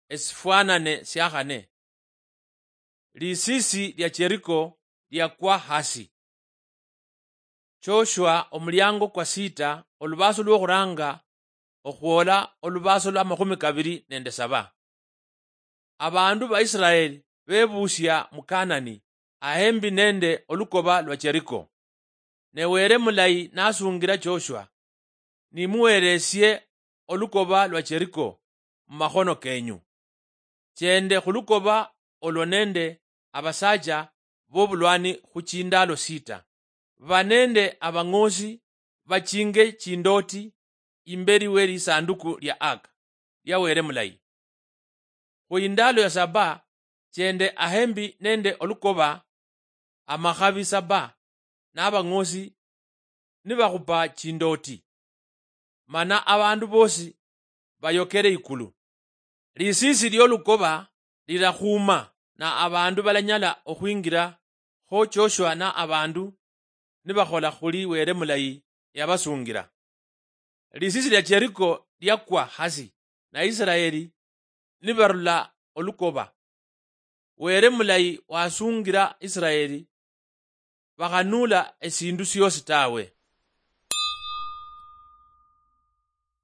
esifwanane syakhane. Lisisi lya Jeriko lyakwa hasi. Joshua omulyango kwa sita olubaso lw'okhuranga okhwola olubaso lwa 27. Abandu ba Israeli bebusya mu Kanani ahembi nende olukoba lwa Jeriko. Ne were mulayi nasungira Joshua, nimuweresye olukoba lwa Jeriko mu makhono kenyu. Chende khulukoba olwo nende abasaja b'obulwani khu chindalo sita. Banende abang'osi bachinge chindoti imberi we lisanduku lya Aka lya were mulayi. Khu indalo ya saba chende ahembi nende olukoba amakhabi saba n'abang'osi nibakhupa chindoti. Mana abandu bosi bayokere ikulu. Lisisi ly'olukoba lilakhuma na abandu balanyala okhwingira kho Joshua na abandu nibakhola khuli were mulayi yabasungira. Lisisi lya Jeriko lyakwa hasi na Israeli nibarula olukoba. Were mulayi wasungira Israeli bakhanula esindu syosi tawe.